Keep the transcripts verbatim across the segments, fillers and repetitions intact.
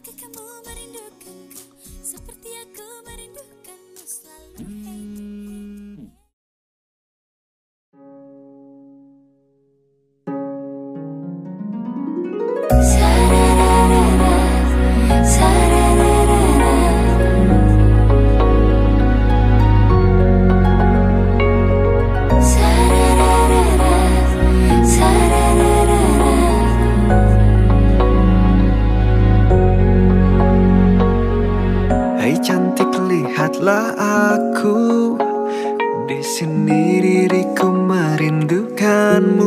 Apakah kamu merindukanku seperti aku merindukanmu selalu? Hey. Hai cantik, lihatlah aku di sini, diriku merindukanmu.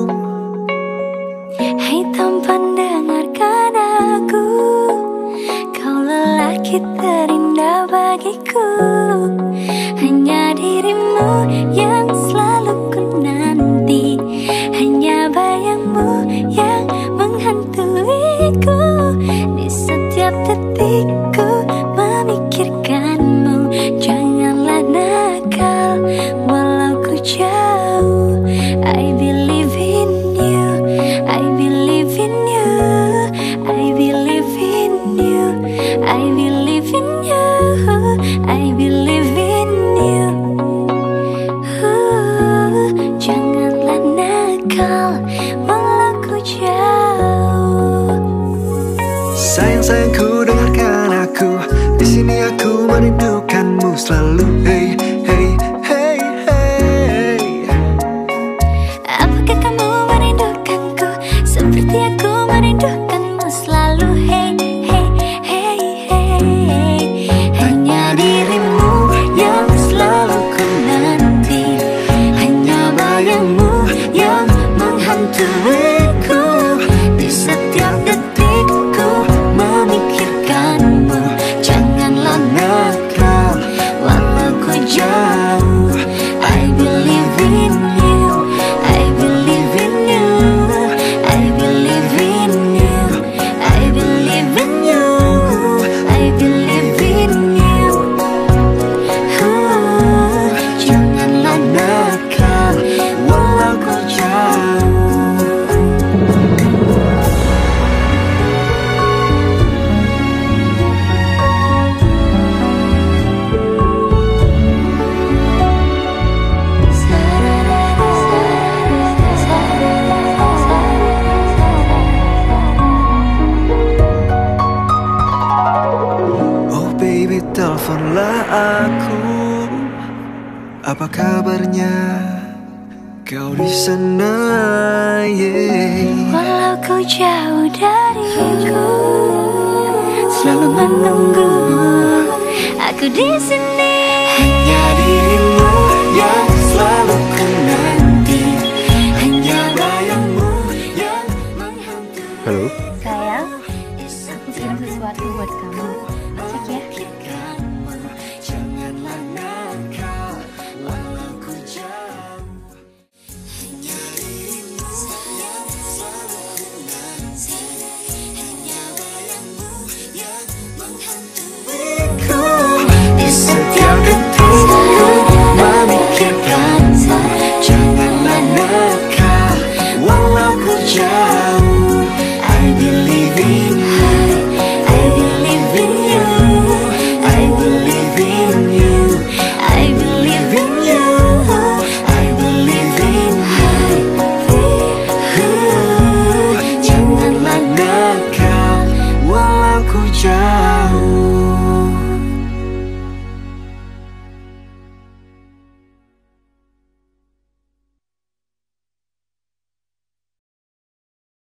Hai tampan, dengarkan aku, kau lelaki terindah bagiku. Hanya dirimu yang selalu ku nanti, hanya bayangmu yang menghantuiku. Di setiap detikku memikirkanmu, janganlah nakal walau ku jauh. I believe in you, I believe in you, I believe in you, I believe in you, I believe in you. uh, Janganlah nakal walau ku jauh. Sayang sayangku, dengarkan aku, di sini aku merindukanmu selalu. Hey hey hey hey. Apakah kamu merindukanku seperti aku merindukanmu selalu? Hey hey hey hey. Hanya dirimu yang selalu ku nanti, hanya bayangmu yang menghantuiku. Di setiap detikku memikirkanmu, janganlah nakal walau ku jauh. I believe in you, I believe in you, I believe in you, I believe in you, I believe in you. uh, Janganlah nakal walau ku jauh. Oh baby, teleponlah aku. Apa kabarnya kau di sana? Yeah. Walau kau jauh dariku, selalu menunggu aku di sini. Hanya dirimu yang